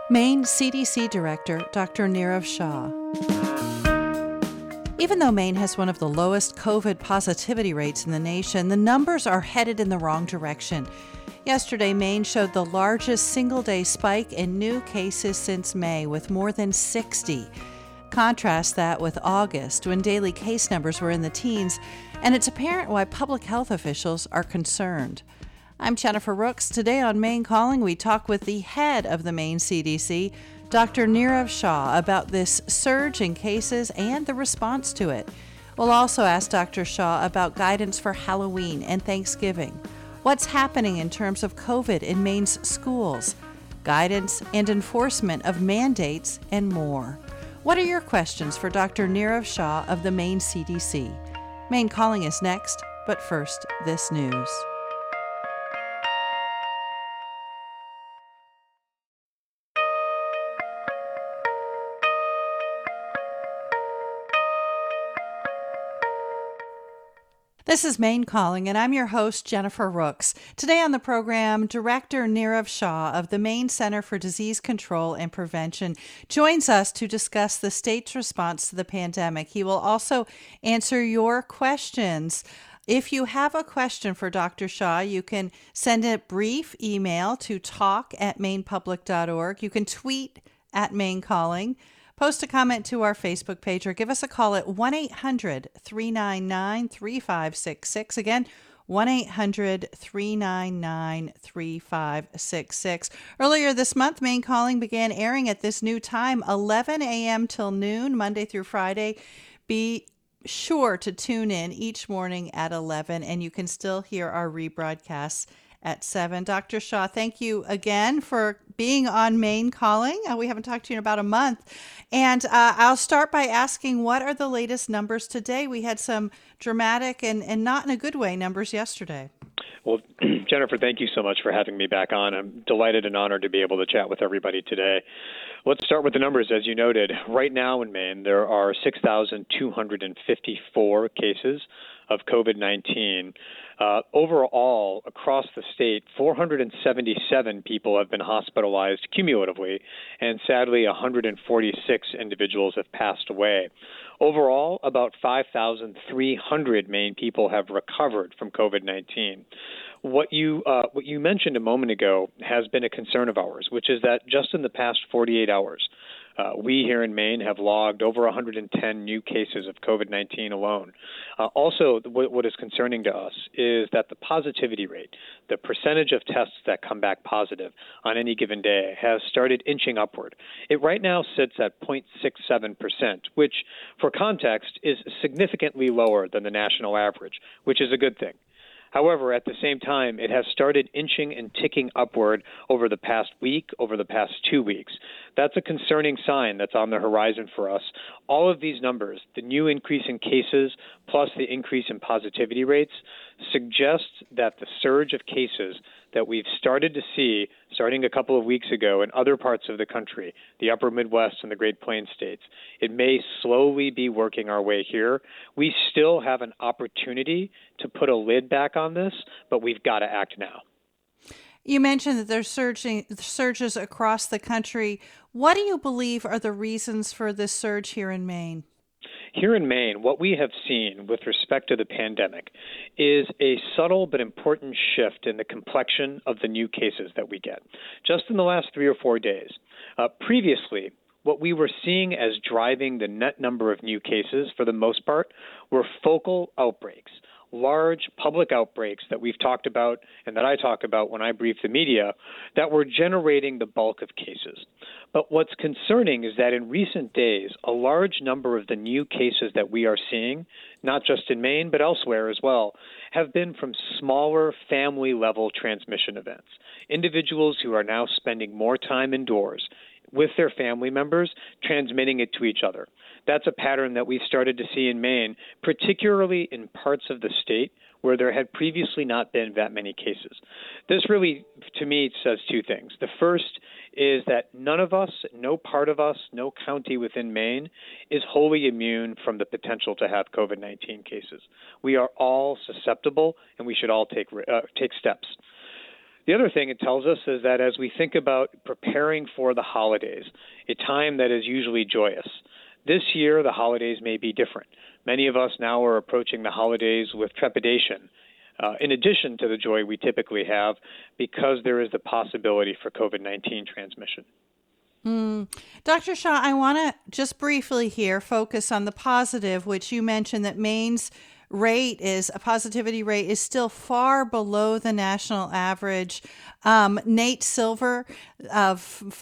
Maine CDC Director Dr. Nirav Shah. Even though Maine has one of the lowest COVID positivity rates in the nation, the numbers are headed in the wrong direction. Yesterday, Maine showed the largest single-day spike in new cases since May, with more than 60. Contrast that with August, when daily case numbers were in the teens, and it's apparent why public health officials are concerned. I'm Jennifer Rooks. Today on Maine Calling, we talk with the head of the Maine CDC, Dr. Nirav Shah, about this surge in cases and the response to it. We'll also ask Dr. Shah about guidance for Halloween and Thanksgiving. What's happening in terms of COVID in Maine's schools, guidance and enforcement of mandates, and more. What are your questions for Dr. Nirav Shah of the Maine CDC? Maine Calling is next, but first, this news. This is Maine Calling, and I'm your host, Jennifer Rooks. Today on the program, Director Nirav Shah of the Maine Center for Disease Control and Prevention joins us to discuss the state's response to the pandemic. He will also answer your questions. If you have a question for Dr. Shah, you can send a brief email to talk@mainepublic.org. You can tweet at Maine Calling. Post a comment to our Facebook page or give us a call at 1-800-399-3566. Again, 1-800-399-3566. Earlier this month, Maine Calling began airing at this new time, 11 a.m. till noon, Monday through Friday. Be sure to tune in each morning at 11, and you can still hear our rebroadcasts at 7. Dr. Shah, thank you again for being on Maine Calling. We haven't talked to you in about a month. And I'll start by asking, what are the latest numbers today? We had some dramatic and not in a good way numbers yesterday. Well, Jennifer, thank you so much for having me back on. I'm delighted and honored to be able to chat with everybody today. Let's start with the numbers. As you noted, right now in Maine, there are 6,254 cases of COVID-19. Overall, across the state, 477 people have been hospitalized cumulatively, and sadly, 146 individuals have passed away. Overall, about 5,300 Maine people have recovered from COVID-19. What you mentioned a moment ago has been a concern of ours, which is that just in the past 48 hours, we here in Maine have logged over 110 new cases of COVID-19 alone. Also, what is concerning to us is that the positivity rate, the percentage of tests that come back positive on any given day, has started inching upward. It right now sits at 0.67%, which, for context, is significantly lower than the national average, which is a good thing. However, at the same time, it has started inching and ticking upward over the past week, over the past 2 weeks. That's a concerning sign that's on the horizon for us. All of these numbers, the new increase in cases plus the increase in positivity rates, suggest that the surge of cases that we've started to see starting a couple of weeks ago in other parts of the country, the upper Midwest and the Great Plains states, it may slowly be working our way here. We still have an opportunity to put a lid back on this, but we've got to act now. You mentioned that there's surges across the country. What do you believe are the reasons for this surge here in Maine? Here in Maine, what we have seen with respect to the pandemic is a subtle but important shift in the complexion of the new cases that we get. Just in the last 3 or 4 days, previously, what we were seeing as driving the net number of new cases, for the most part, were focal outbreaks. Large public outbreaks that we've talked about and that I talk about when I brief the media that were generating the bulk of cases. But what's concerning is that in recent days, a large number of the new cases that we are seeing, not just in Maine but elsewhere as well, have been from smaller family-level transmission events. Individuals who are now spending more time indoors with their family members, transmitting it to each other. That's a pattern that we've started to see in Maine, particularly in parts of the state where there had previously not been that many cases. This really, to me, says two things. The first is that none of us, no part of us, no county within Maine is wholly immune from the potential to have COVID-19 cases. We are all susceptible, and we should all take steps. The other thing it tells us is that as we think about preparing for the holidays, a time that is usually joyous, this year the holidays may be different. Many of us now are approaching the holidays with trepidation, in addition to the joy we typically have, because there is the possibility for COVID-19 transmission. Dr. Shah, I want to just briefly here focus on the positive, which you mentioned that Maine's positivity rate is still far below the national average. Nate Silver of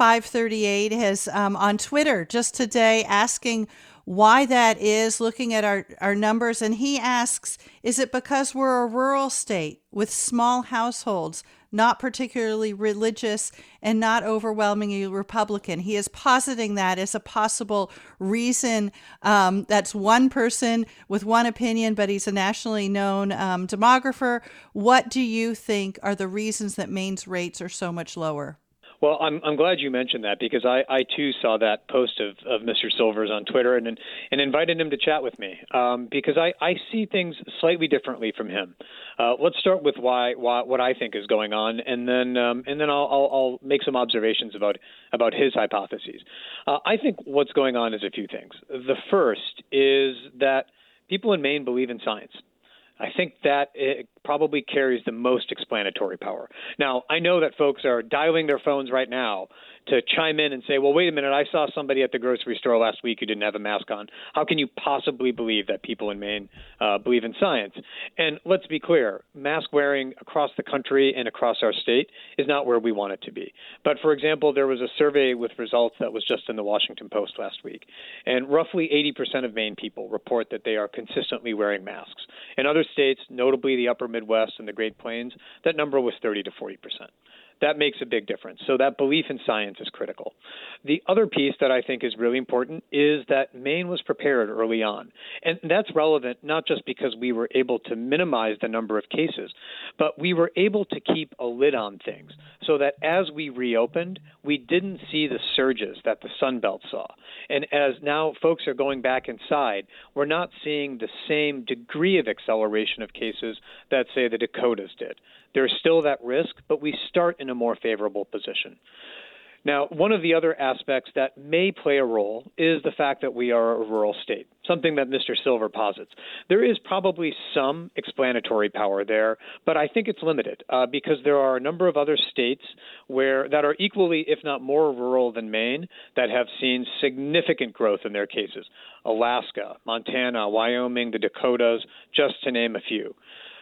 538 has on Twitter just today asking why that is, looking at our numbers. And he asks, is it because we're a rural state with small households, not particularly religious and not overwhelmingly Republican? He is positing that as a possible reason. That's one person with one opinion, but he's a nationally known demographer. What do you think are the reasons that Maine's rates are so much lower? Well, I'm glad you mentioned that, because I too saw that post of Mr. Silver's on Twitter and invited him to chat with me, because I see things slightly differently from him. Let's start with what I think is going on, and then I'll make some observations about his hypotheses. I think what's going on is a few things. The first is that people in Maine believe in science. I think that it probably carries the most explanatory power. Now, I know that folks are dialing their phones right now to chime in and say, well, wait a minute, I saw somebody at the grocery store last week who didn't have a mask on. How can you possibly believe that people in Maine believe in science? And let's be clear, mask wearing across the country and across our state is not where we want it to be. But for example, there was a survey with results that was just in the Washington Post last week, and roughly 80% of Maine people report that they are consistently wearing masks. In other states, notably the upper Midwest and the Great Plains, that number was 30 to 40%. That makes a big difference. So that belief in science is critical. The other piece that I think is really important is that Maine was prepared early on. And that's relevant not just because we were able to minimize the number of cases, but we were able to keep a lid on things so that as we reopened, we didn't see the surges that the Sun Belt saw. And as now folks are going back inside, we're not seeing the same degree of acceleration of cases that, say, the Dakotas did. There's still that risk, but we start in a more favorable position. Now, one of the other aspects that may play a role is the fact that we are a rural state, something that Mr. Silver posits. There is probably some explanatory power there, but I think it's limited because there are a number of other states that are equally, if not more rural than Maine, that have seen significant growth in their cases. Alaska, Montana, Wyoming, the Dakotas, just to name a few.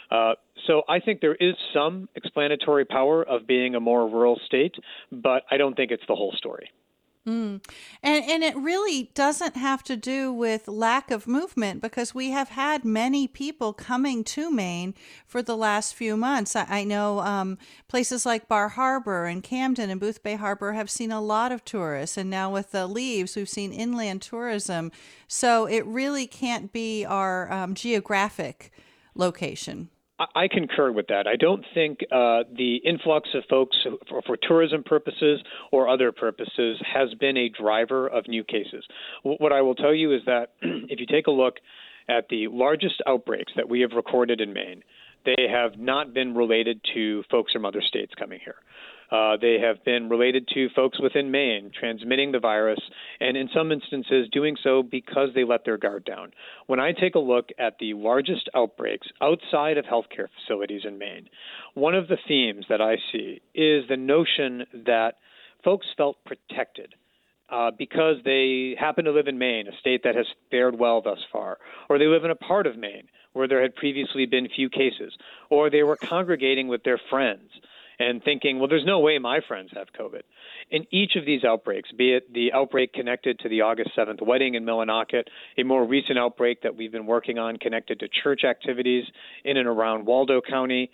So I think there is some explanatory power of being a more rural state, but I don't think it's the whole story. And it really doesn't have to do with lack of movement, because we have had many people coming to Maine for the last few months. I know places like Bar Harbor and Camden and Booth Bay Harbor have seen a lot of tourists. And now with the leaves, we've seen inland tourism. So it really can't be our geographic location. I concur with that. I don't think the influx of folks for tourism purposes or other purposes has been a driver of new cases. What I will tell you is that if you take a look at the largest outbreaks that we have recorded in Maine, they have not been related to folks from other states coming here. They have been related to folks within Maine transmitting the virus, and in some instances doing so because they let their guard down. When I take a look at the largest outbreaks outside of healthcare facilities in Maine, one of the themes that I see is the notion that folks felt protected because they happen to live in Maine, a state that has fared well thus far, or they live in a part of Maine where there had previously been few cases, or they were congregating with their friends and thinking, well, there's no way my friends have COVID. In each of these outbreaks, be it the outbreak connected to the August 7th wedding in Millinocket, a more recent outbreak that we've been working on connected to church activities in and around Waldo County,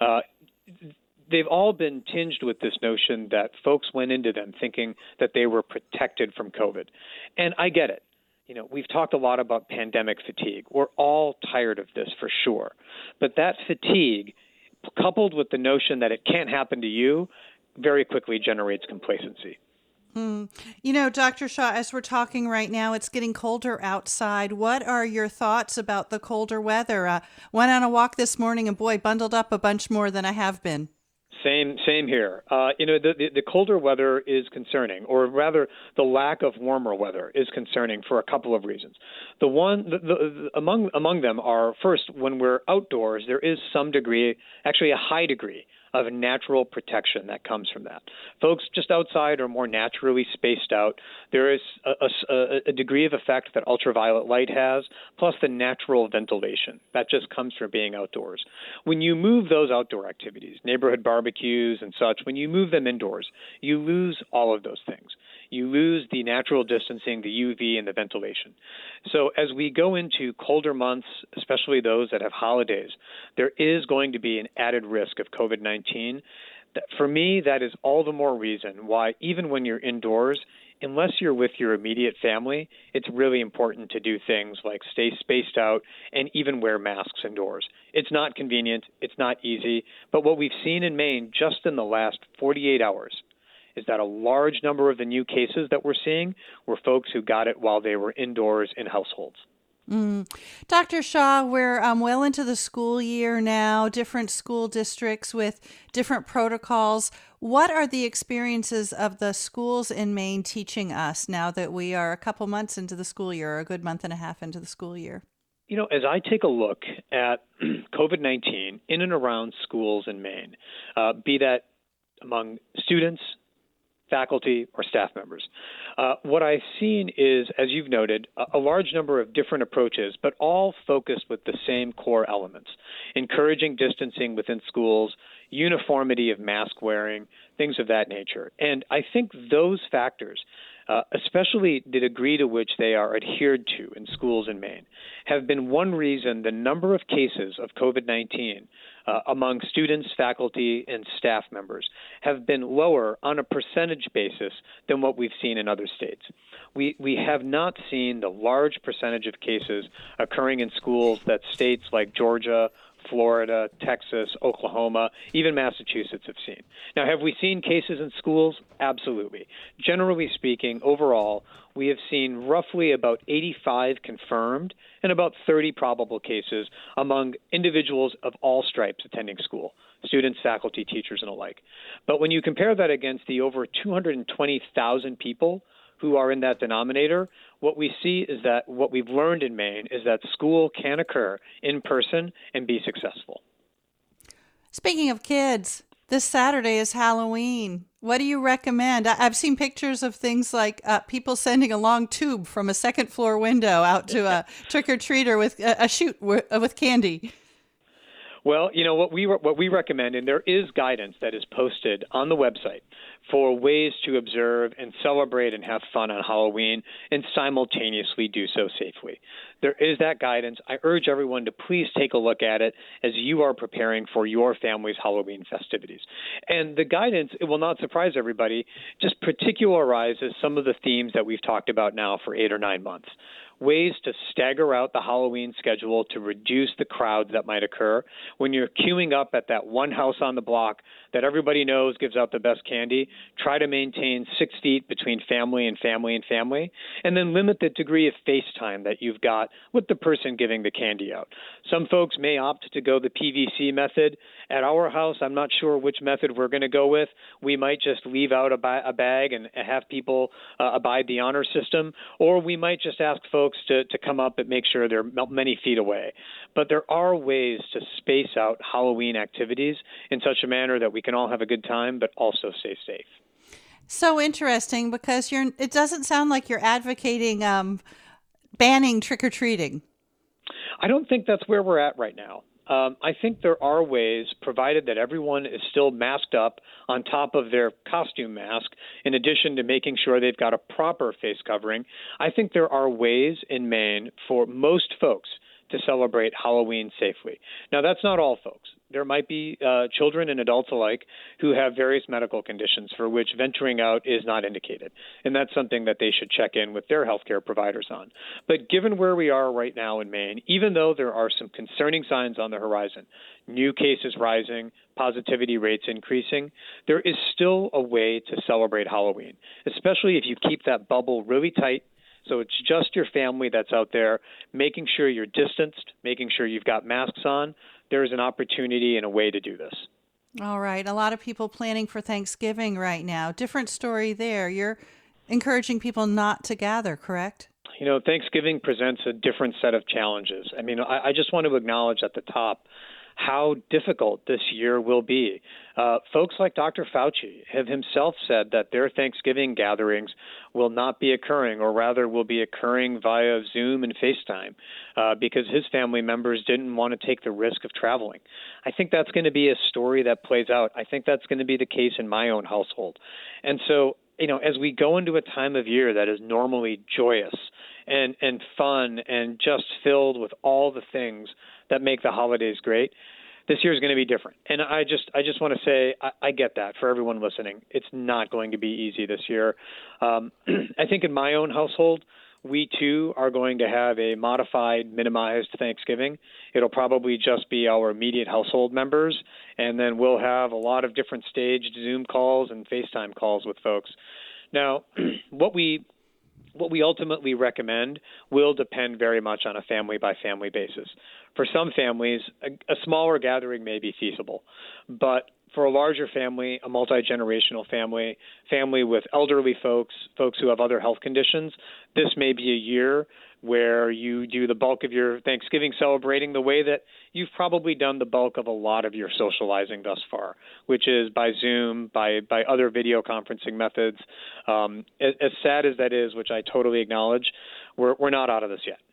they've all been tinged with this notion that folks went into them thinking that they were protected from COVID. And I get it. You know, we've talked a lot about pandemic fatigue. We're all tired of this for sure. But that fatigue, coupled with the notion that it can't happen to you, very quickly generates complacency. You know, Dr. Shah, as we're talking right now, it's getting colder outside. What are your thoughts about the colder weather? Went on a walk this morning and boy, bundled up a bunch more than I have been. Same here. The colder weather is concerning, or rather, the lack of warmer weather is concerning for a couple of reasons. Among them are, first, when we're outdoors, there is some degree, actually a high degree, of natural protection that comes from that. Folks just outside are more naturally spaced out. There is a degree of effect that ultraviolet light has, plus the natural ventilation. That just comes from being outdoors. When you move those outdoor activities, neighborhood barbecues and such, when you move them indoors, you lose all of those things. You lose the natural distancing, the UV, and the ventilation. So as we go into colder months, especially those that have holidays, there is going to be an added risk of COVID-19. For me, that is all the more reason why, even when you're indoors, unless you're with your immediate family, it's really important to do things like stay spaced out and even wear masks indoors. It's not convenient. It's not easy. But what we've seen in Maine just in the last 48 hours is that a large number of the new cases that we're seeing were folks who got it while they were indoors in households. Dr. Shaw, we're well into the school year now, different school districts with different protocols. What are the experiences of the schools in Maine teaching us now that we are a couple months into the school year, or a good month and a half into the school year? As I take a look at COVID-19 in and around schools in Maine, be that among students, faculty, or staff members. What I've seen is, as you've noted, a large number of different approaches, but all focused with the same core elements: encouraging distancing within schools, uniformity of mask wearing, things of that nature. And I think those factors, especially the degree to which they are adhered to in schools in Maine, have been one reason the number of cases of COVID-19 among students, faculty, and staff members have been lower on a percentage basis than what we've seen in other states. We have not seen the large percentage of cases occurring in schools that states like Georgia, Florida, Texas, Oklahoma, even Massachusetts have seen. Now, have we seen cases in schools? Absolutely. Generally speaking, overall, we have seen roughly about 85 confirmed and about 30 probable cases among individuals of all stripes attending school, students, faculty, teachers, and alike. But when you compare that against the over 220,000 people who are in that denominator, what we see is that what we've learned in Maine is that school can occur in person and be successful. Speaking of kids, this Saturday is Halloween. What do you recommend? I've seen pictures of things like people sending a long tube from a second floor window out to a trick-or-treater with a chute with candy. Well, what we recommend, and there is guidance that is posted on the website for ways to observe and celebrate and have fun on Halloween and simultaneously do so safely. There is that guidance. I urge everyone to please take a look at it as you are preparing for your family's Halloween festivities. And the guidance, it will not surprise everybody, just particularizes some of the themes that we've talked about now for 8 or 9 months. Ways to stagger out the Halloween schedule to reduce the crowds that might occur. When you're queuing up at that one house on the block that everybody knows gives out the best candy, try to maintain 6 feet between family and family and family, and then limit the degree of face time that you've got with the person giving the candy out. Some folks may opt to go the PVC method. At our house, I'm not sure which method we're going to go with. We might just leave out a bag and have people abide the honor system, or we might just ask folks to come up and make sure they're many feet away. But there are ways to space out Halloween activities in such a manner that we can all have a good time, but also stay safe. So interesting, because it doesn't sound like you're advocating banning trick-or-treating. I don't think that's where we're at right now. I think there are ways, provided that everyone is still masked up on top of their costume mask, in addition to making sure they've got a proper face covering. I think there are ways in Maine for most folks to celebrate Halloween safely. Now, that's not all folks. There might be children and adults alike who have various medical conditions for which venturing out is not indicated. And that's something that they should check in with their healthcare providers on. But given where we are right now in Maine, even though there are some concerning signs on the horizon, new cases rising, positivity rates increasing, there is still a way to celebrate Halloween, especially if you keep that bubble really tight. So it's just your family that's out there, making sure you're distanced, making sure you've got masks on. There is an opportunity and a way to do this. All right. A lot of people planning for Thanksgiving right now. Different story there. You're encouraging people not to gather, correct? Thanksgiving presents a different set of challenges. I just want to acknowledge at the top how difficult this year will be. Folks like Dr. Fauci have himself said that their Thanksgiving gatherings will not be occurring, or rather will be occurring via Zoom and FaceTime, because his family members didn't want to take the risk of traveling. I think that's going to be a story that plays out. I think that's going to be the case in my own household. And so, as we go into a time of year that is normally joyous and fun and just filled with all the things that make the holidays great, this year is going to be different. And I just want to say I get that for everyone listening. It's not going to be easy this year. I think in my own household, we too are going to have a modified, minimized Thanksgiving. It'll probably just be our immediate household members, and then we'll have a lot of different staged Zoom calls and FaceTime calls with folks. Now, what we ultimately recommend will depend very much on a family-by-family basis. For some families, a smaller gathering may be feasible, but for a larger family, a multi-generational family with elderly folks who have other health conditions, this may be a year where you do the bulk of your Thanksgiving celebrating the way that you've probably done the bulk of a lot of your socializing thus far, which is by Zoom, by other video conferencing methods. As sad as that is, which I totally acknowledge, we're not out of this yet.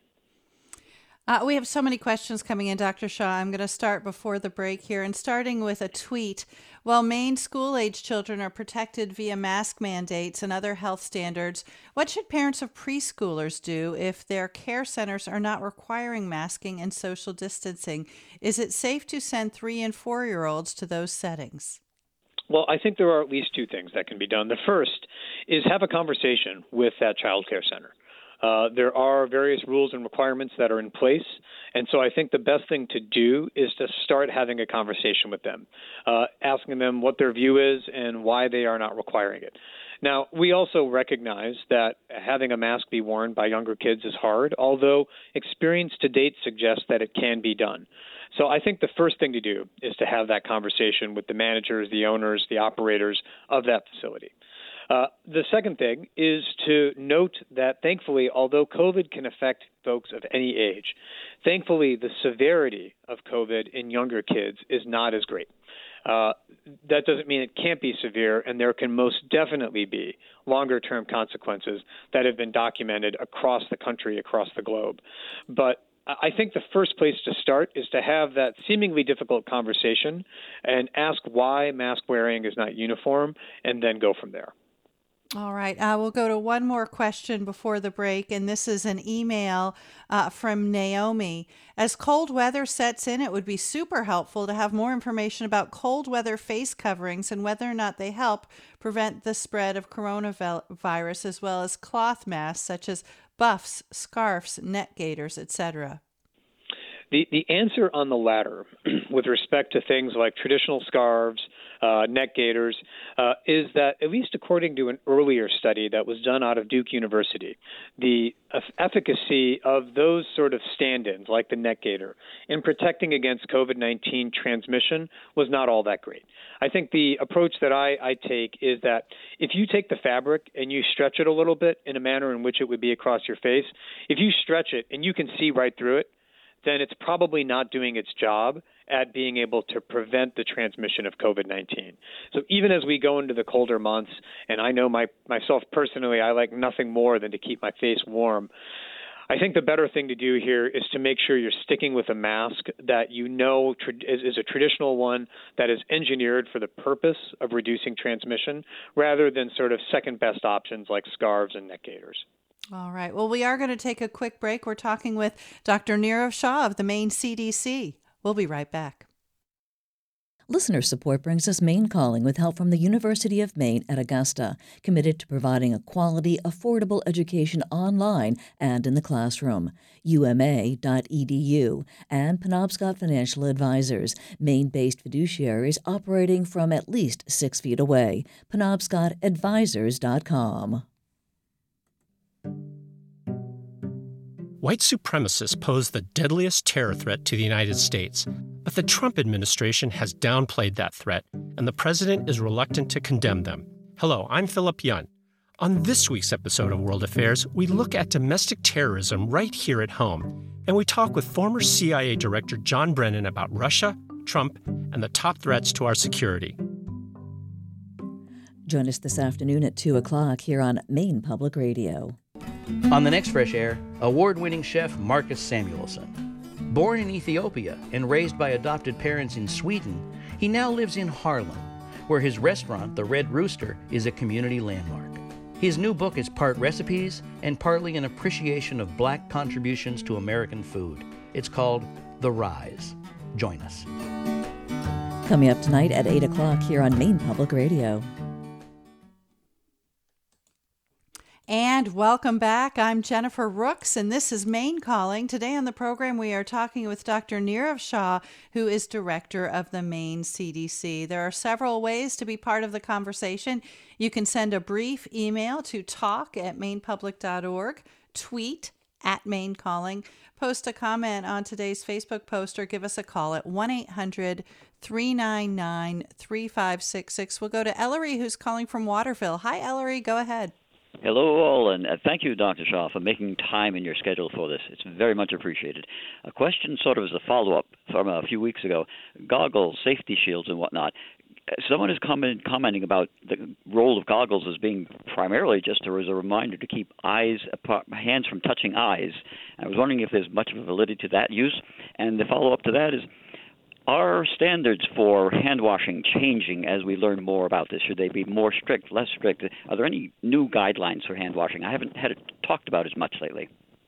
We have so many questions coming in, Dr. Shah. I'm going to start before the break here, and starting with a tweet. While Maine school-age children are protected via mask mandates and other health standards, what should parents of preschoolers do if their care centers are not requiring masking and social distancing? Is it safe to send 3- and 4-year-olds to those settings? Well, I think there are at least two things that can be done. The first is have a conversation with that child care center. There are various rules and requirements that are in place, and so I think the best thing to do is to start having a conversation with them, asking them what their view is and why they are not requiring it. Now, we also recognize that having a mask be worn by younger kids is hard, although experience to date suggests that it can be done. So I think the first thing to do is to have that conversation with the managers, the owners, the operators of that facility. The second thing is to note that, thankfully, although COVID can affect folks of any age, thankfully the severity of COVID in younger kids is not as great. That doesn't mean it can't be severe, and there can most definitely be longer-term consequences that have been documented across the country, across the globe. But I think the first place to start is to have that seemingly difficult conversation and ask why mask wearing is not uniform, and then go from there. All right. We'll go to one more question before the break, and this is an email from Naomi. As cold weather sets in, it would be super helpful to have more information about cold weather face coverings and whether or not they help prevent the spread of coronavirus, as well as cloth masks such as buffs, scarves, neck gaiters, etc. The answer on the latter, with respect to things like traditional scarves, neck gaiters, is that, at least according to an earlier study that was done out of Duke University, the efficacy of those sort of stand-ins, like the neck gaiter, in protecting against COVID-19 transmission was not all that great. I think the approach that I take is that if you take the fabric and you stretch it a little bit in a manner in which it would be across your face, if you stretch it and you can see right through it, then it's probably not doing its job at being able to prevent the transmission of COVID-19. So even as we go into the colder months, and I know myself personally, I like nothing more than to keep my face warm, I think the better thing to do here is to make sure you're sticking with a mask that you know is a traditional one that is engineered for the purpose of reducing transmission, rather than sort of second-best options like scarves and neck gaiters. All right. Well, we are going to take a quick break. We're talking with Dr. Nirav Shah of the Maine CDC. We'll be right back. Listener support brings us Maine Calling, with help from the University of Maine at Augusta, committed to providing a quality, affordable education online and in the classroom. UMA.edu and Penobscot Financial Advisors, Maine-based fiduciaries operating from at least 6 feet away. PenobscotAdvisors.com. white supremacists pose the deadliest terror threat to the United States. But the Trump administration has downplayed that threat, and the president is reluctant to condemn them. Hello, I'm Philip Young. On this week's episode of World Affairs, we look at domestic terrorism right here at home, and we talk with former CIA Director John Brennan about Russia, Trump, and the top threats to our security. Join us this afternoon at 2 o'clock here on Maine Public Radio. On the next Fresh Air, award-winning chef Marcus Samuelsson. Born in Ethiopia and raised by adopted parents in Sweden, he now lives in Harlem, where his restaurant, The Red Rooster, is a community landmark. His new book is part recipes and partly an appreciation of Black contributions to American food. It's called The Rise. Join us. Coming up tonight at 8 o'clock here on Maine Public Radio. And welcome back. I'm Jennifer Rooks, and this is Maine Calling. Today on the program, we are talking with Dr. Nirav Shah, who is director of the Maine CDC. There are several ways to be part of the conversation. You can send a brief email to talk@mainepublic.org, tweet @Maine Calling, post a comment on today's Facebook post, or give us a call at 1-800-399-3566. We'll go to Ellery, who's calling from Waterville. Hi, Ellery. Go ahead. Hello, all, and thank you, Dr. Shah, for making time in your schedule for this. It's very much appreciated. A question sort of as a follow-up from a few weeks ago, goggles, safety shields, and whatnot. Someone is commenting about the role of goggles as being primarily just as a reminder to keep eyes apart, hands from touching eyes. I was wondering if there's much of a validity to that use. And the follow-up to that is, are standards for hand washing changing as we learn more about this? Should they be more strict, less strict? Are there any new guidelines for hand washing? I haven't had it talked about as much lately.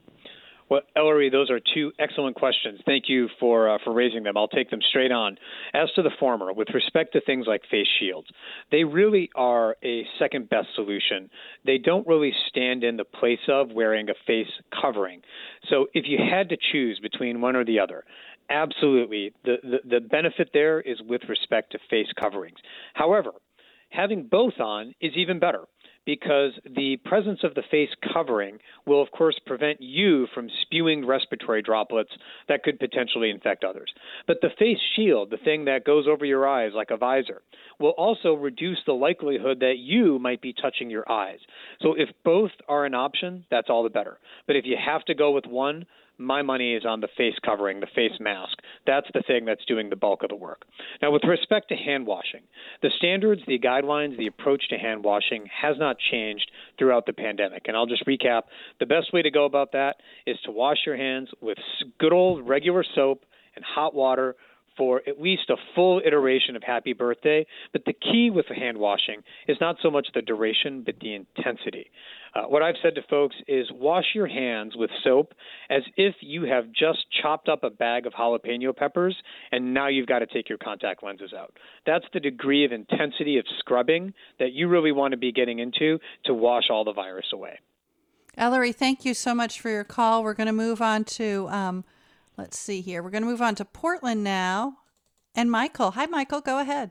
Well, Ellery, those are two excellent questions. Thank you for raising them. I'll take them straight on. As to the former, with respect to things like face shields, they really are a second best solution. They don't really stand in the place of wearing a face covering. So if you had to choose between one or the other, absolutely, the benefit there is with respect to face coverings. However, having both on is even better, because the presence of the face covering will, of course, prevent you from spewing respiratory droplets that could potentially infect others. But the face shield, the thing that goes over your eyes like a visor, will also reduce the likelihood that you might be touching your eyes. So if both are an option, that's all the better. But if you have to go with one, my money is on the face covering, the face mask. That's the thing that's doing the bulk of the work. Now, with respect to hand washing, the standards, the guidelines, the approach to hand washing has not changed throughout the pandemic. And I'll just recap. The best way to go about that is to wash your hands with good old regular soap and hot water for at least a full iteration of Happy Birthday. But the key with the hand washing is not so much the duration, but the intensity. What I've said to folks is wash your hands with soap as if you have just chopped up a bag of jalapeno peppers and now you've got to take your contact lenses out. That's the degree of intensity of scrubbing that you really want to be getting into to wash all the virus away. Ellery, thank you so much for your call. We're going to move on to, let's see here. We're going to move on to Portland now. And Michael. Hi, Michael. Go ahead.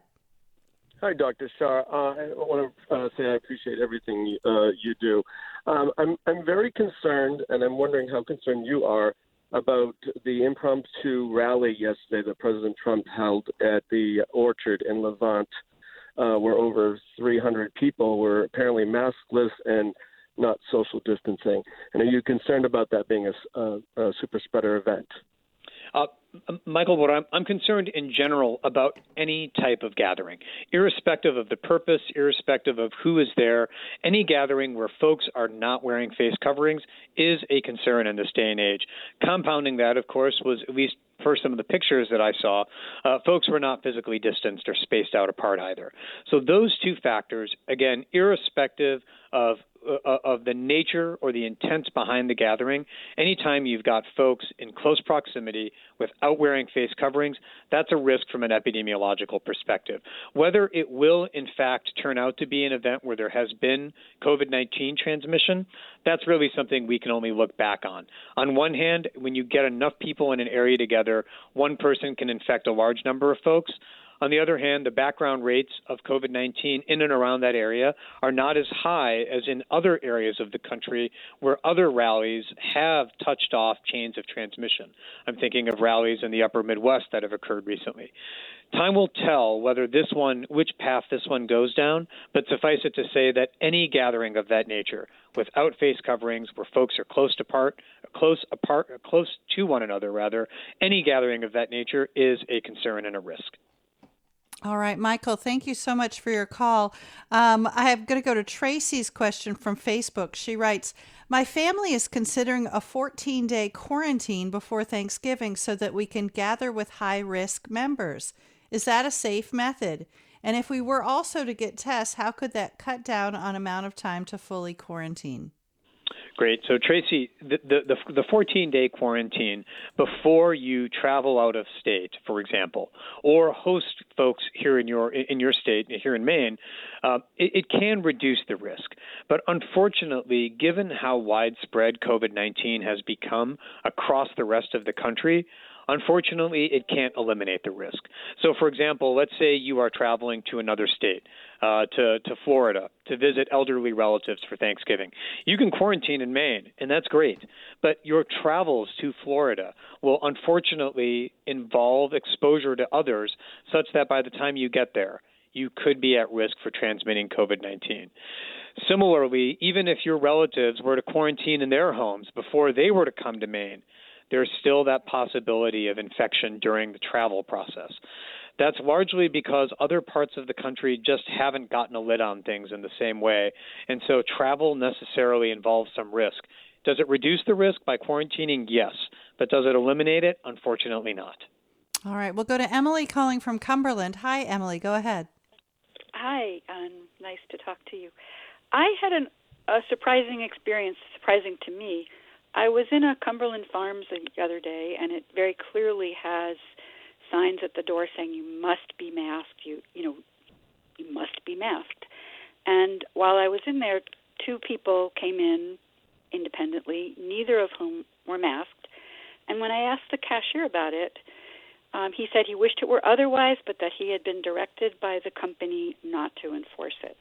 Hi, Dr. Shah. I want to say I appreciate everything you do. I'm very concerned, and I'm wondering how concerned you are about the impromptu rally yesterday that President Trump held at the Orchard in Levant, where over 300 people were apparently maskless and not social distancing. And are you concerned about that being a super spreader event? Michael, what I'm concerned in general about any type of gathering, irrespective of the purpose, irrespective of who is there, any gathering where folks are not wearing face coverings is a concern in this day and age. Compounding that, of course, was, at least per some of the pictures that I saw, folks were not physically distanced or spaced out apart either. So those two factors, again, irrespective of the nature or the intent behind the gathering, anytime you've got folks in close proximity without wearing face coverings, that's a risk from an epidemiological perspective. Whether it will, in fact, turn out to be an event where there has been COVID-19 transmission, that's really something we can only look back on. On one hand, when you get enough people in an area together, one person can infect a large number of folks. On the other hand, the background rates of COVID-19 in and around that area are not as high as in other areas of the country where other rallies have touched off chains of transmission. I'm thinking of rallies in the upper Midwest that have occurred recently. Time will tell which path this one goes down, but suffice it to say that any gathering of that nature without face coverings, where folks are close to one another, any gathering of that nature is a concern and a risk. All right, Michael, thank you so much for your call. I'm going to go to Tracy's question from Facebook. She writes, my family is considering a 14-day quarantine before Thanksgiving so that we can gather with high-risk members. Is that a safe method? And if we were also to get tests, how could that cut down on amount of time to fully quarantine? Great. So, Tracy, the 14-day quarantine before you travel out of state, for example, or host folks here in your state, here in Maine, it can reduce the risk. But unfortunately, given how widespread COVID-19 has become across the rest of the country, unfortunately, it can't eliminate the risk. So, for example, let's say you are traveling to another state, to Florida, to visit elderly relatives for Thanksgiving. You can quarantine in Maine, and that's great. But your travels to Florida will unfortunately involve exposure to others such that by the time you get there, you could be at risk for transmitting COVID-19. Similarly, even if your relatives were to quarantine in their homes before they were to come to Maine, there's still that possibility of infection during the travel process. That's largely because other parts of the country just haven't gotten a lid on things in the same way, and so travel necessarily involves some risk. Does it reduce the risk by quarantining? Yes. But does it eliminate it? Unfortunately not. All right. We'll go to Emily calling from Cumberland. Hi, Emily. Go ahead. Hi. Nice to talk to you. I had a surprising experience, surprising to me. I was in a Cumberland Farms the other day, and it very clearly has signs at the door saying you must be masked. You must be masked. And while I was in there, two people came in independently, neither of whom were masked. And when I asked the cashier about it, he said he wished it were otherwise, but that he had been directed by the company not to enforce it.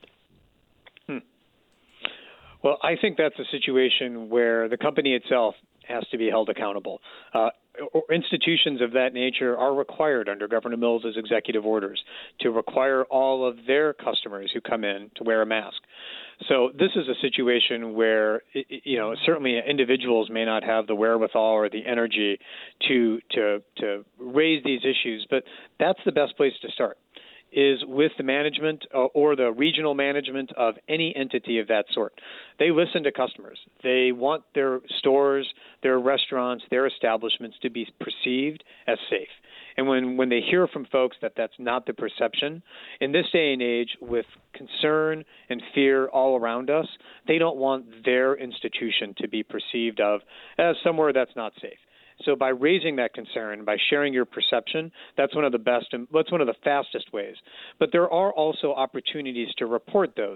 Well, I think that's a situation where the company itself has to be held accountable. Institutions of that nature are required under Governor Mills's executive orders to require all of their customers who come in to wear a mask. So this is a situation where, certainly individuals may not have the wherewithal or the energy to raise these issues, but that's the best place to start, is with the management or the regional management of any entity of that sort. They listen to customers. They want their stores, their restaurants, their establishments to be perceived as safe. And when they hear from folks that that's not the perception, in this day and age, with concern and fear all around us, they don't want their institution to be perceived of as somewhere that's not safe. So by raising that concern, by sharing your perception, that's one of the best and that's one of the fastest ways. But there are also opportunities to report those.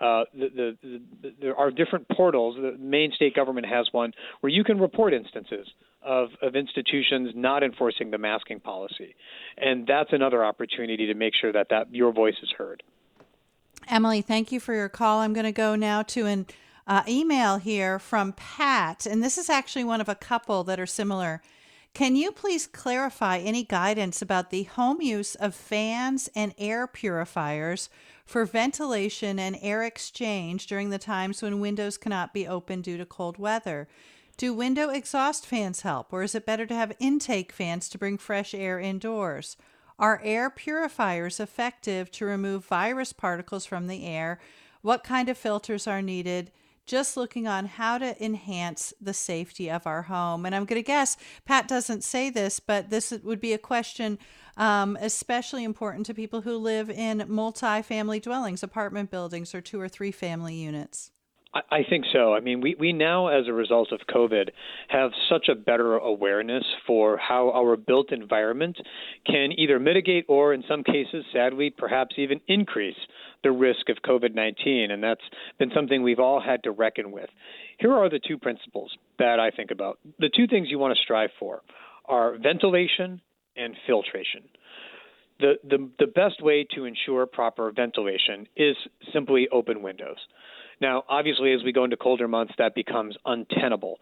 There are different portals. The Maine state government has one where you can report instances of institutions not enforcing the masking policy. And that's another opportunity to make sure that your voice is heard. Emily, thank you for your call. I'm going to go now to an email here from Pat, and this is actually one of a couple that are similar. Can you please clarify any guidance about the home use of fans and air purifiers for ventilation and air exchange during the times when windows cannot be opened due to cold weather? Do window exhaust fans help, or is it better to have intake fans to bring fresh air indoors? Are air purifiers effective to remove virus particles from the air? What kind of filters are needed? Just looking on how to enhance the safety of our home. And I'm going to guess Pat doesn't say this, but this would be a question especially important to people who live in multi-family dwellings, apartment buildings, or 2 or 3 family units. I think so. I mean, we now, as a result of COVID, have such a better awareness for how our built environment can either mitigate or, in some cases, sadly, perhaps even increase the risk of COVID-19. And that's been something we've all had to reckon with. Here are the 2 principles that I think about. The 2 things you want to strive for are ventilation and filtration. the best way to ensure proper ventilation is simply open windows. Now, obviously, as we go into colder months, that becomes untenable.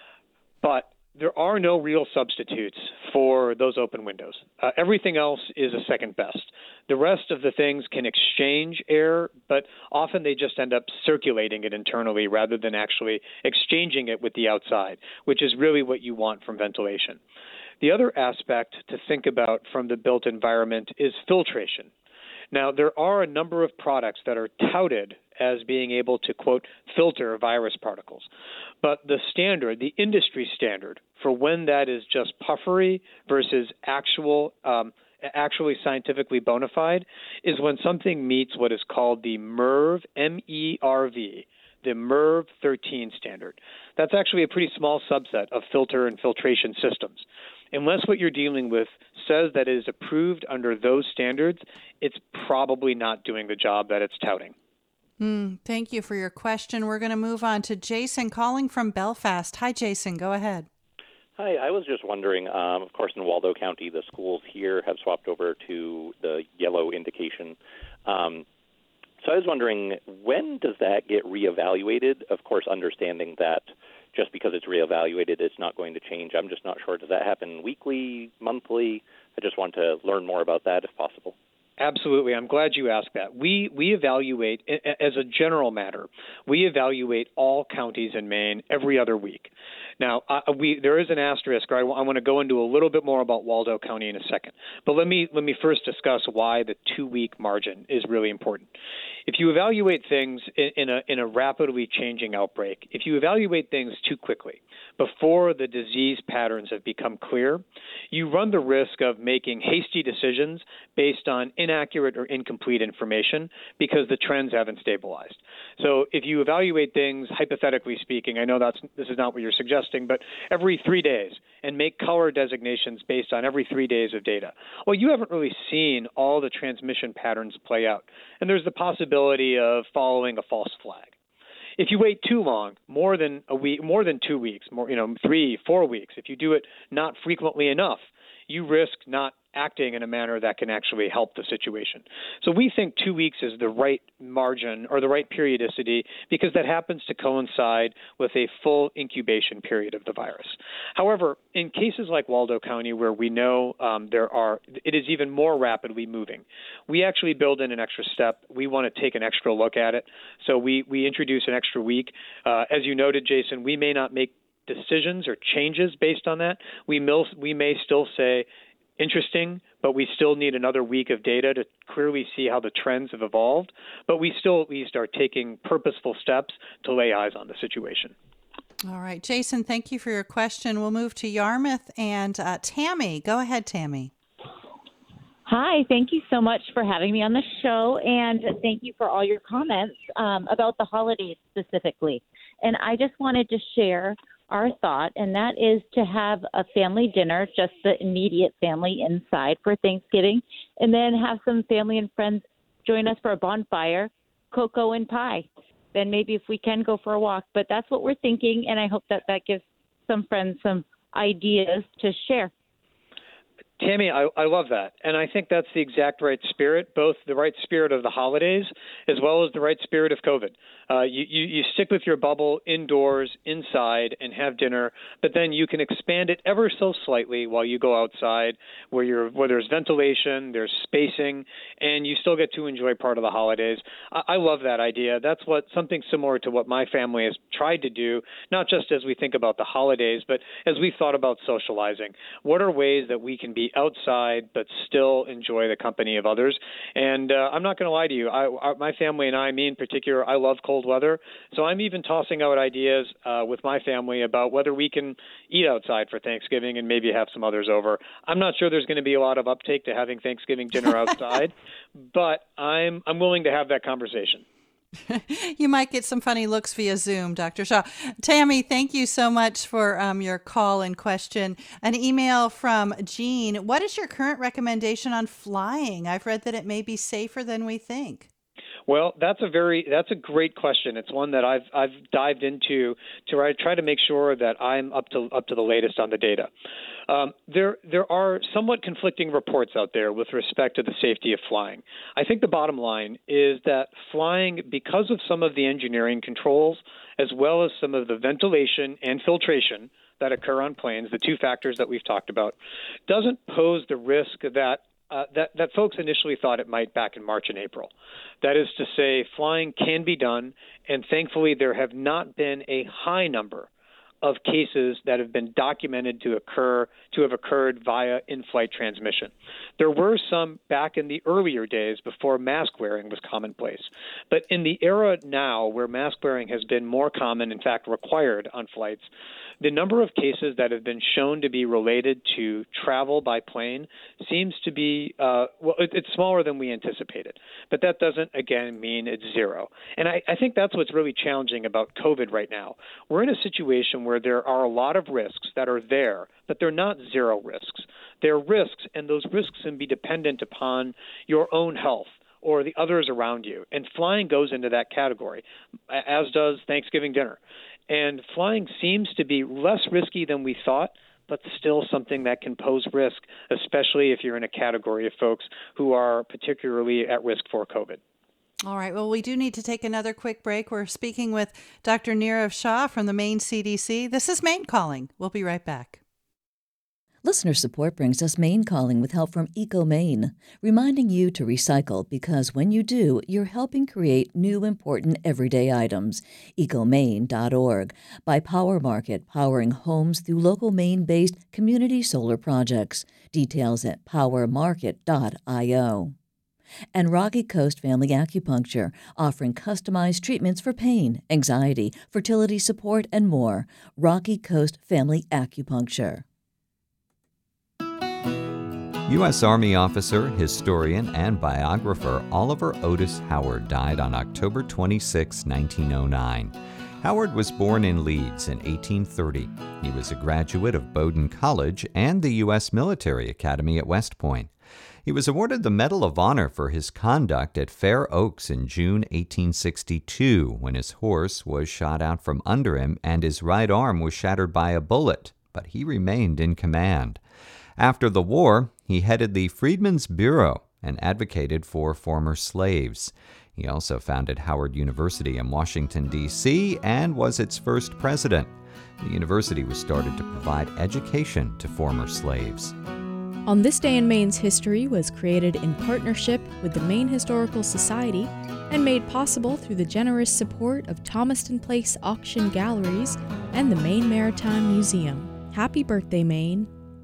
But there are no real substitutes for those open windows. Everything else is a second best. The rest of the things can exchange air, but often they just end up circulating it internally rather than actually exchanging it with the outside, which is really what you want from ventilation. The other aspect to think about from the built environment is filtration. Now, there are a number of products that are touted as being able to, quote, filter virus particles. But the standard, the industry standard for when that is just puffery versus actually scientifically bona fide is when something meets what is called the MERV, M-E-R-V, the MERV 13 standard. That's actually a pretty small subset of filter and filtration systems. Unless what you're dealing with says that it is approved under those standards, it's probably not doing the job that it's touting. Thank you for your question. We're going to move on to Jason calling from Belfast. Hi, Jason. Go ahead. Hi. I was just wondering, of course, in Waldo County, the schools here have swapped over to the yellow indication. So I was wondering, when does that get reevaluated? Of course, understanding that just because it's reevaluated, it's not going to change. I'm just not sure. Does that happen weekly, monthly? I just want to learn more about that if possible. Absolutely. I'm glad you asked that. We evaluate, as a general matter, we evaluate all counties in Maine every other week. Now, there is an asterisk. I want to go into a little bit more about Waldo County in a second. But let me first discuss why the 2-week margin is really important. If you evaluate things in a rapidly changing outbreak, if you evaluate things too quickly, before the disease patterns have become clear, you run the risk of making hasty decisions based on inaccurate or incomplete information because the trends haven't stabilized. So if you evaluate things, hypothetically speaking, I know this is not what you're suggesting, but every 3 days and make color designations based on every 3 days of data, well, you haven't really seen all the transmission patterns play out. And there's the possibility of following a false flag. If you wait too long, more than a week, more than 2 weeks, 3, 4 weeks, if you do it not frequently enough, you risk not acting in a manner that can actually help the situation. So we think 2 weeks is the right margin or the right periodicity because that happens to coincide with a full incubation period of the virus. However, in cases like Waldo County where we know it is even more rapidly moving, we actually build in an extra step. We want to take an extra look at it. So we introduce an extra week. As you noted, Jason, we may not make decisions or changes based on that. We may still say, interesting, but we still need another week of data to clearly see how the trends have evolved. But we still at least are taking purposeful steps to lay eyes on the situation. All right, Jason, thank you for your question. We'll move to Yarmouth and Tammy. Go ahead, Tammy. Hi, thank you so much for having me on the show, and thank you for all your comments about the holidays specifically. And I just wanted to share our thought, and that is to have a family dinner, just the immediate family inside for Thanksgiving, and then have some family and friends join us for a bonfire, cocoa and pie. Then maybe if we can go for a walk. But that's what we're thinking, and I hope that gives some friends some ideas to share. Tammy, I love that. And I think that's the exact right spirit, both the right spirit of the holidays as well as the right spirit of COVID. You stick with your bubble indoors, inside, and have dinner, but then you can expand it ever so slightly while you go outside where there's ventilation, there's spacing, and you still get to enjoy part of the holidays. I love that idea. That's something similar to what my family has tried to do, not just as we think about the holidays, but as we've thought about socializing. What are ways that we can be outside but still enjoy the company of others? And I'm not going to lie to you. My family and me in particular, I love cold weather. So I'm even tossing out ideas with my family about whether we can eat outside for Thanksgiving and maybe have some others over. I'm not sure there's going to be a lot of uptake to having Thanksgiving dinner outside, but I'm willing to have that conversation. You might get some funny looks via Zoom, Dr. Shaw. Tammy, thank you so much for your call and question. An email from Jean. What is your current recommendation on flying? I've read that it may be safer than we think. Well, that's a great question. It's one that I've dived into to try to make sure that I'm up to the latest on the data. There are somewhat conflicting reports out there with respect to the safety of flying. I think the bottom line is that flying, because of some of the engineering controls, as well as some of the ventilation and filtration that occur on planes, the two factors that we've talked about, doesn't pose the risk that folks initially thought it might back in March and April. That is to say, flying can be done, and thankfully there have not been a high number of cases that have been documented to have occurred via in-flight transmission. There were some back in the earlier days before mask wearing was commonplace. But in the era now where mask wearing has been more common, in fact required on flights, the number of cases that have been shown to be related to travel by plane seems to be, it's smaller than we anticipated. But that doesn't, again, mean it's zero. And I think that's what's really challenging about COVID right now. We're in a situation where there are a lot of risks that are there, but they're not zero risks. They're risks, and those risks can be dependent upon your own health or the others around you. And flying goes into that category, as does Thanksgiving dinner. And flying seems to be less risky than we thought, but still something that can pose risk, especially if you're in a category of folks who are particularly at risk for COVID. All right. Well, we do need to take another quick break. We're speaking with Dr. Nirav Shah from the Maine CDC. This is Maine Calling. We'll be right back. Listener support brings us Maine Calling with help from EcoMaine, reminding you to recycle because when you do, you're helping create new important everyday items. EcoMaine.org by Power Market, powering homes through local Maine-based community solar projects. Details at powermarket.io. And Rocky Coast Family Acupuncture, offering customized treatments for pain, anxiety, fertility support, and more. Rocky Coast Family Acupuncture. U.S. Army officer, historian, and biographer Oliver Otis Howard died on October 26, 1909. Howard was born in Leeds in 1830. He was a graduate of Bowdoin College and the U.S. Military Academy at West Point. He was awarded the Medal of Honor for his conduct at Fair Oaks in June 1862 when his horse was shot out from under him and his right arm was shattered by a bullet, but he remained in command. After the war, he headed the Freedmen's Bureau and advocated for former slaves. He also founded Howard University in Washington, D.C., and was its first president. The university was started to provide education to former slaves. On This Day in Maine's History was created in partnership with the Maine Historical Society and made possible through the generous support of Thomaston Place Auction Galleries and the Maine Maritime Museum. Happy birthday, Maine!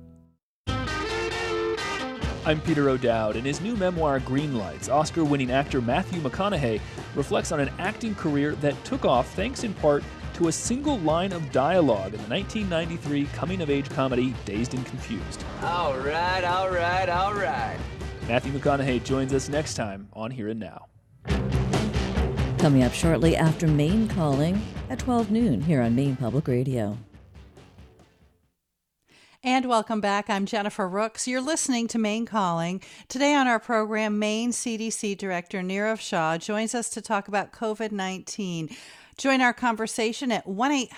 I'm Peter O'Dowd. In his new memoir, Green Lights, Oscar-winning actor Matthew McConaughey reflects on an acting career that took off thanks in part to a single line of dialogue in the 1993 coming-of-age comedy Dazed and Confused. All right, all right, all right. Matthew McConaughey joins us next time on Here and Now. Coming up shortly after Maine Calling at 12 noon here on Maine Public Radio. And welcome back. I'm Jennifer Rooks. You're listening to Maine Calling. Today on our program, Maine CDC Director Nirav Shah joins us to talk about COVID-19. Join our conversation at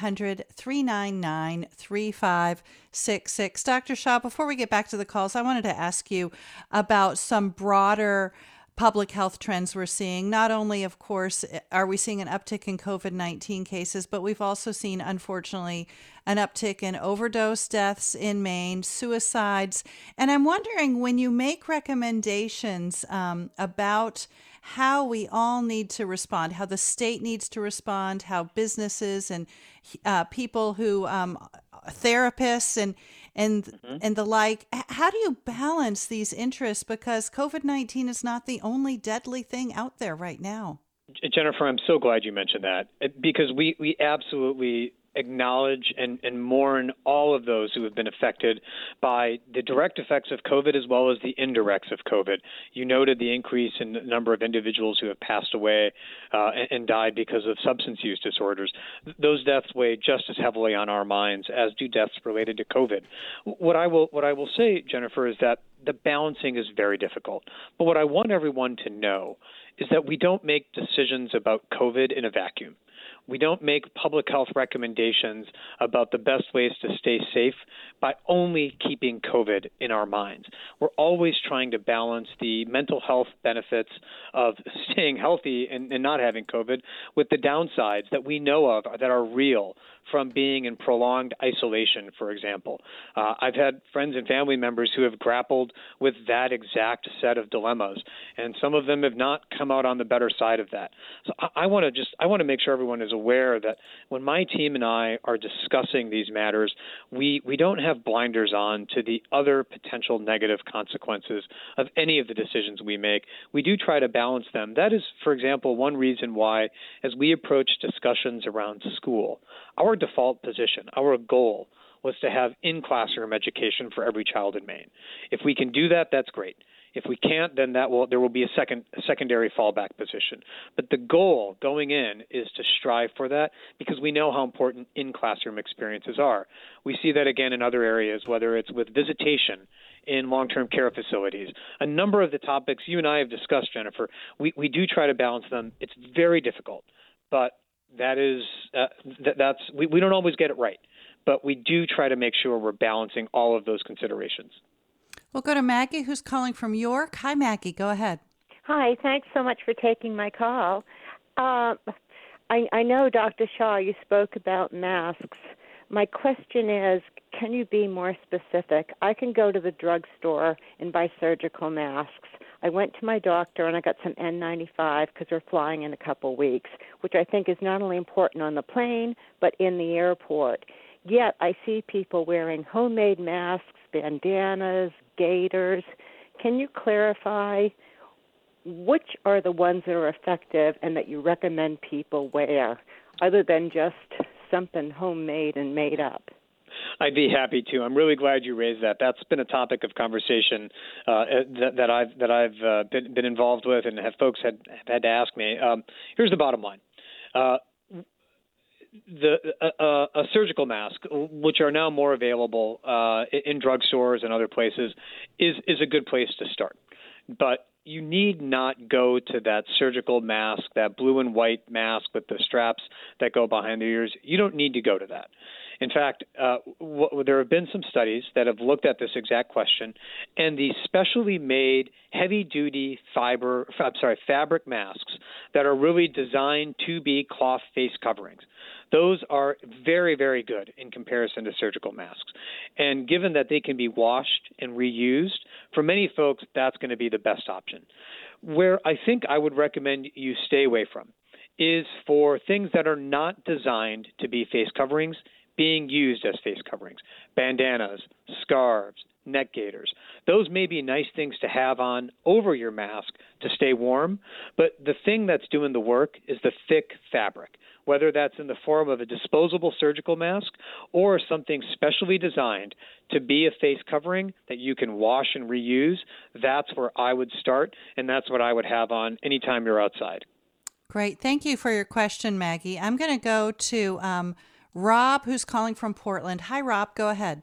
1-800-399-3566. Dr. Shah, before we get back to the calls, I wanted to ask you about some broader public health trends we're seeing. Not only, of course, are we seeing an uptick in COVID-19 cases, but we've also seen, unfortunately, an uptick in overdose deaths in Maine, suicides. And I'm wondering, when you make recommendations about how we all need to respond, how the state needs to respond, how businesses and people who, therapists and the like, how do you balance these interests? Because COVID-19 is not the only deadly thing out there right now. Jennifer, I'm so glad you mentioned that, because we absolutely acknowledge and mourn all of those who have been affected by the direct effects of COVID as well as the indirects of COVID. You noted the increase in the number of individuals who have passed away and died because of substance use disorders. Those deaths weigh just as heavily on our minds as do deaths related to COVID. What I will say, Jennifer, is that the balancing is very difficult. But what I want everyone to know is that we don't make decisions about COVID in a vacuum. We don't make public health recommendations about the best ways to stay safe by only keeping COVID in our minds. We're always trying to balance the mental health benefits of staying healthy and not having COVID with the downsides that we know of that are real from being in prolonged isolation, for example. I've had friends and family members who have grappled with that exact set of dilemmas, and some of them have not come out on the better side of that. So I want to make sure everyone is aware that when my team and I are discussing these matters, we don't have blinders on to the other potential negative consequences of any of the decisions we make. We do try to balance them. That is, for example, one reason why, as we approach discussions around school, our default position, our goal, was to have in-classroom education for every child in Maine. If we can do that, that's great. If we can't, then there will be a secondary fallback position. But the goal going in is to strive for that because we know how important in-classroom experiences are. We see that again in other areas, whether it's with visitation in long-term care facilities. A number of the topics you and I have discussed, Jennifer, we do try to balance them. It's very difficult, but we don't always get it right. But we do try to make sure we're balancing all of those considerations. We'll go to Maggie, who's calling from York. Hi, Maggie. Go ahead. Hi. Thanks so much for taking my call. I know, Dr. Shaw, you spoke about masks. My question is, can you be more specific? I can go to the drugstore and buy surgical masks. I went to my doctor and I got some N95 because we're flying in a couple weeks, which I think is not only important on the plane, but in the airport. Yet I see people wearing homemade masks, bandanas, gaiters. Can you clarify which are the ones that are effective and that you recommend people wear, other than just something homemade and made up? I'd be happy to. I'm really glad you raised that. That's been a topic of conversation that I've been involved with, and have folks had to ask me. Here's the bottom line. A surgical mask, which are now more available in drugstores and other places, is a good place to start. But you need not go to that surgical mask, that blue and white mask with the straps that go behind the ears. You don't need to go to that. In fact, there have been some studies that have looked at this exact question, and the specially made heavy-duty fabric masks that are really designed to be cloth face coverings, those are very, very good in comparison to surgical masks. And given that they can be washed and reused, for many folks, that's going to be the best option. Where I think I would recommend you stay away from is for things that are not designed to be face coverings being used as face coverings. Bandanas, scarves, neck gaiters. Those may be nice things to have on over your mask to stay warm, but the thing that's doing the work is the thick fabric, whether that's in the form of a disposable surgical mask or something specially designed to be a face covering that you can wash and reuse. That's where I would start, and that's what I would have on anytime you're outside. Great. Thank you for your question, Maggie. I'm going to go to Rob, who's calling from Portland. Hi, Rob. Go ahead.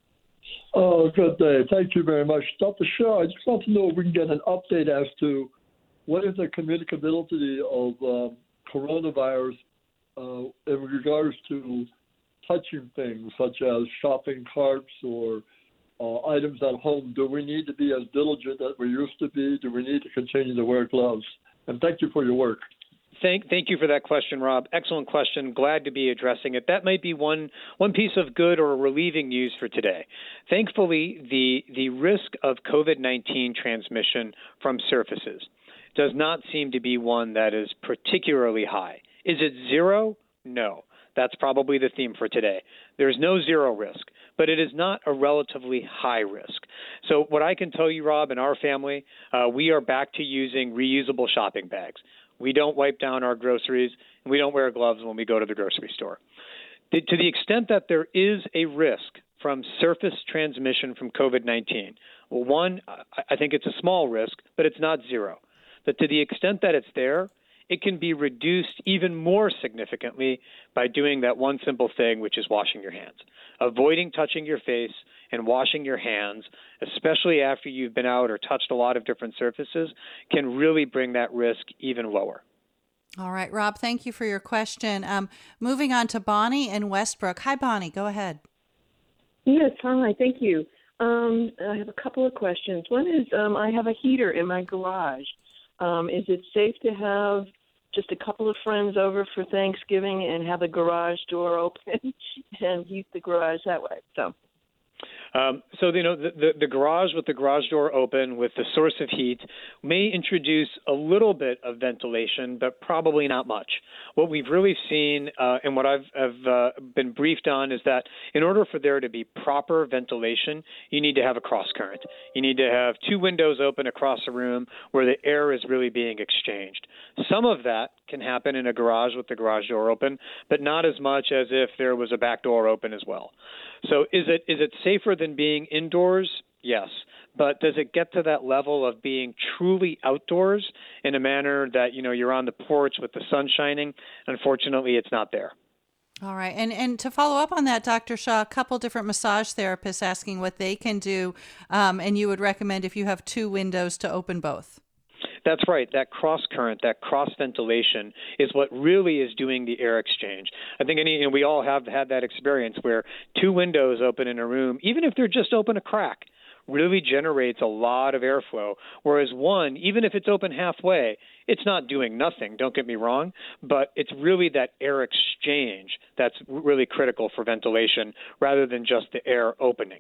Oh, good day. Thank you very much. Dr. Shaw, I just want to know if we can get an update as to what is the communicability of coronavirus in regards to touching things such as shopping carts or items at home. Do we need to be as diligent as we used to be? Do we need to continue to wear gloves? And thank you for your work. Thank you for that question, Rob. Excellent question. Glad to be addressing it. That might be one piece of good or relieving news for today. Thankfully, the risk of COVID-19 transmission from surfaces does not seem to be one that is particularly high. Is it zero? No. That's probably the theme for today. There's no zero risk, but it is not a relatively high risk. So what I can tell you, Rob, in our family, we are back to using reusable shopping bags. We don't wipe down our groceries, and we don't wear gloves when we go to the grocery store. To the extent that there is a risk from surface transmission from COVID-19, well, one, I think it's a small risk, but it's not zero. But to the extent that it's there, it can be reduced even more significantly by doing that one simple thing, which is washing your hands. Avoiding touching your face and washing your hands, especially after you've been out or touched a lot of different surfaces, can really bring that risk even lower. All right, Rob, thank you for your question. Moving on to Bonnie in Westbrook. Hi, Bonnie. Go ahead. Yes, hi. Thank you. I have a couple of questions. One is I have a heater in my garage. Is it safe to have just a couple of friends over for Thanksgiving and have the garage door open and heat the garage that way? The garage with the garage door open with the source of heat may introduce a little bit of ventilation, but probably not much. What we've really seen and what I've been briefed on is that in order for there to be proper ventilation, you need to have a cross current. You need to have two windows open across a room where the air is really being exchanged. Some of that can happen in a garage with the garage door open, but not as much as if there was a back door open as well. So is it safer than being indoors? Yes. But does it get to that level of being truly outdoors in a manner that, you're on the porch with the sun shining? Unfortunately, it's not there. All right. And to follow up on that, Dr. Shaw, a couple different massage therapists asking what they can do, and you would recommend if you have two windows to open both. That's right. That cross current, that cross ventilation is what really is doing the air exchange. I think we all have had that experience where two windows open in a room, even if they're just open a crack, really generates a lot of airflow. Whereas one, even if it's open halfway, it's not doing nothing, don't get me wrong, but it's really that air exchange that's really critical for ventilation rather than just the air opening.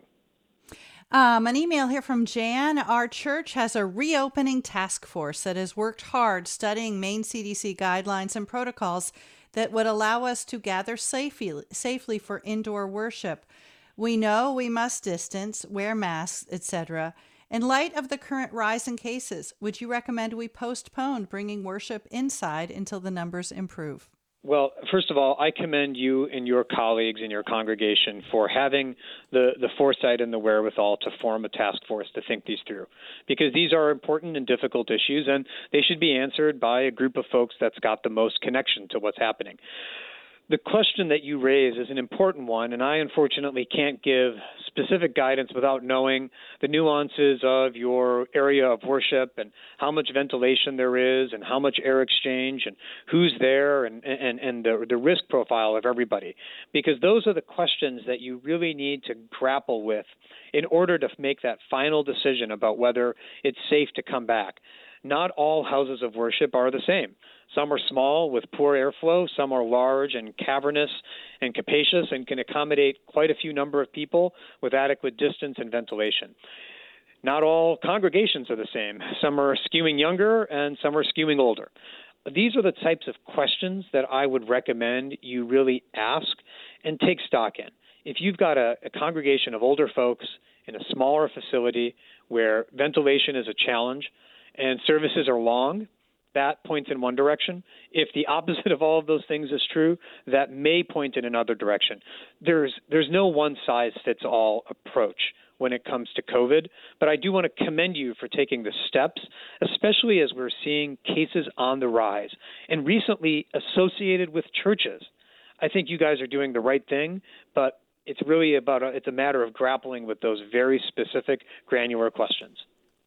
An email here from Jan. Our church has a reopening task force that has worked hard studying Maine CDC guidelines and protocols that would allow us to gather safely for indoor worship. We know we must distance, wear masks, etc. In light of the current rise in cases, would you recommend we postpone bringing worship inside until the numbers improve? Well, first of all, I commend you and your colleagues in your congregation for having the foresight and the wherewithal to form a task force to think these through, because these are important and difficult issues, and they should be answered by a group of folks that's got the most connection to what's happening. The question that you raise is an important one, and I unfortunately can't give specific guidance without knowing the nuances of your area of worship and how much ventilation there is and how much air exchange and who's there and the risk profile of everybody, because those are the questions that you really need to grapple with in order to make that final decision about whether it's safe to come back. Not all houses of worship are the same. Some are small with poor airflow. Some are large and cavernous and capacious and can accommodate quite a few number of people with adequate distance and ventilation. Not all congregations are the same. Some are skewing younger and some are skewing older. These are the types of questions that I would recommend you really ask and take stock in. If you've got a congregation of older folks in a smaller facility where ventilation is a challenge and services are long, that points in one direction. If the opposite of all of those things is true, that may point in another direction. There's no one-size-fits-all approach when it comes to COVID, but I do want to commend you for taking the steps, especially as we're seeing cases on the rise and recently associated with churches. I think you guys are doing the right thing, but it's really it's a matter of grappling with those very specific granular questions.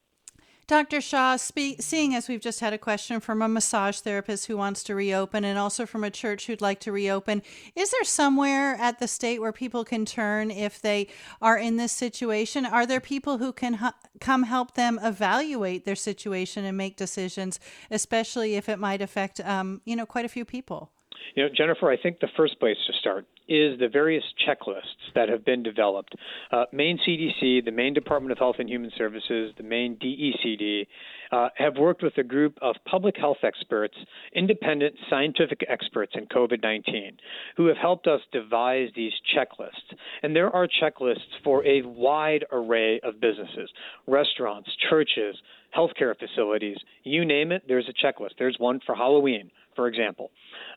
Dr. Shaw, seeing as we've just had a question from a massage therapist who wants to reopen and also from a church who'd like to reopen, is there somewhere at the state where people can turn if they are in this situation? Are there people who can come help them evaluate their situation and make decisions, especially if it might affect, quite a few people? Jennifer, I think the first place to start is the various checklists that have been developed. Maine CDC, the Maine Department of Health and Human Services, the Maine DECD have worked with a group of public health experts, independent scientific experts in COVID-19, who have helped us devise these checklists. And there are checklists for a wide array of businesses, restaurants, churches, healthcare facilities, you name it, there's a checklist. There's one for Halloween, for example.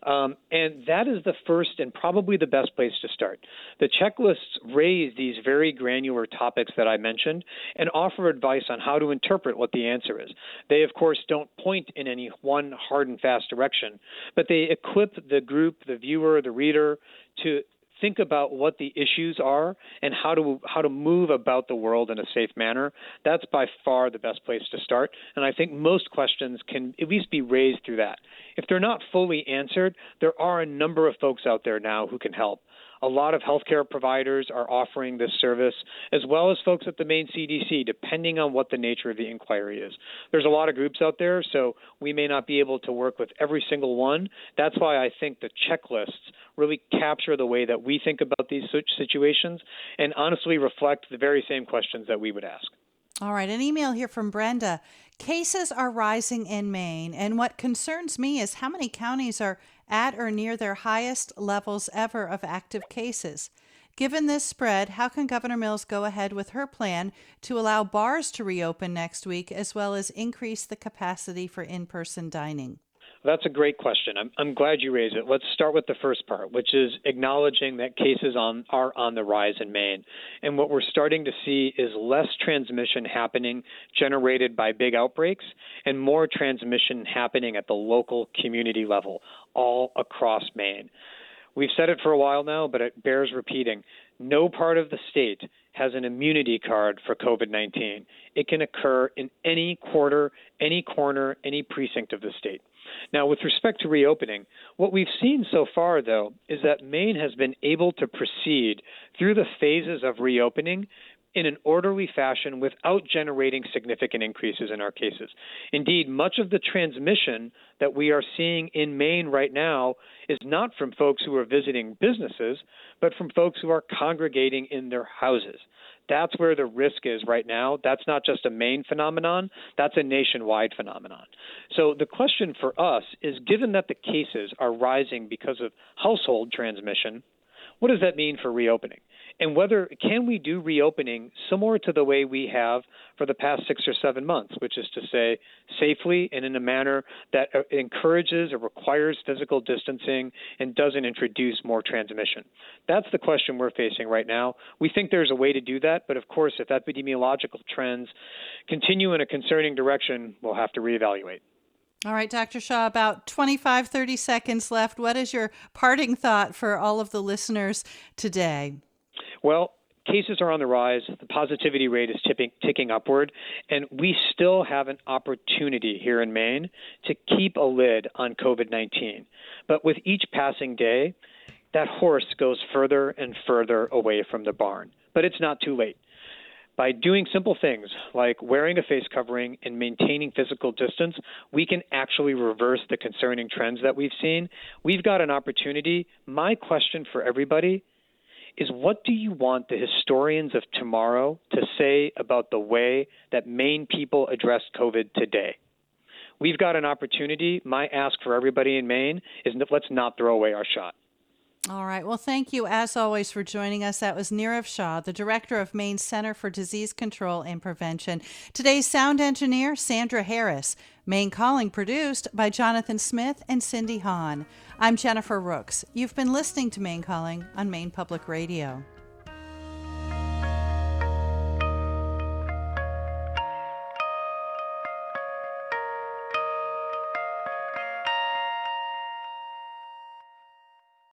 And that is the first and probably the best place to start. The checklists raise these very granular topics that I mentioned and offer advice on how to interpret what the answer is. They, of course, don't point in any one hard and fast direction, but they equip the group, the viewer, the reader, to think about what the issues are and how to move about the world in a safe manner. That's by far the best place to start. And I think most questions can at least be raised through that. If they're not fully answered, there are a number of folks out there now who can help. A lot of healthcare providers are offering this service, as well as folks at the Maine CDC, depending on what the nature of the inquiry is. There's a lot of groups out there, so we may not be able to work with every single one. That's why I think the checklists really capture the way that we think about these situations and honestly reflect the very same questions that we would ask. All right, an email here from Brenda. Cases are rising in Maine, and what concerns me is how many counties are at or near their highest levels ever of active cases. Given this spread, how can Governor Mills go ahead with her plan to allow bars to reopen next week, as well as increase the capacity for in-person dining? That's a great question. I'm glad you raised it. Let's start with the first part, which is acknowledging that cases are on the rise in Maine. And what we're starting to see is less transmission happening generated by big outbreaks and more transmission happening at the local community level all across Maine. We've said it for a while now, but it bears repeating. No part of the state has an immunity card for COVID-19. It can occur in any quarter, any corner, any precinct of the state. Now, with respect to reopening, what we've seen so far, though, is that Maine has been able to proceed through the phases of reopening in an orderly fashion without generating significant increases in our cases. Indeed, much of the transmission that we are seeing in Maine right now is not from folks who are visiting businesses, but from folks who are congregating in their houses. That's where the risk is right now. That's not just a Maine phenomenon. That's a nationwide phenomenon. So the question for us is, given that the cases are rising because of household transmission, what does that mean for reopening? And can we do reopening similar to the way we have for the past 6 or 7 months, which is to say safely and in a manner that encourages or requires physical distancing and doesn't introduce more transmission? That's the question we're facing right now. We think there's a way to do that, but of course, if epidemiological trends continue in a concerning direction, we'll have to reevaluate. All right, Dr. Shah, about 25, 30 seconds left. What is your parting thought for all of the listeners today? Well, cases are on the rise. The positivity rate is ticking upward, and we still have an opportunity here in Maine to keep a lid on COVID-19. But with each passing day, that horse goes further and further away from the barn. But it's not too late. By doing simple things like wearing a face covering and maintaining physical distance, we can actually reverse the concerning trends that we've seen. We've got an opportunity. My question for everybody is, what do you want the historians of tomorrow to say about the way that Maine people addressed COVID today? We've got an opportunity. My ask for everybody in Maine is, let's not throw away our shot. All right. Well, thank you, as always, for joining us. That was Nirav Shah, the director of Maine Center for Disease Control and Prevention. Today's sound engineer, Sandra Harris. Maine Calling produced by Jonathan Smith and Cindy Hahn. I'm Jennifer Rooks. You've been listening to Maine Calling on Maine Public Radio.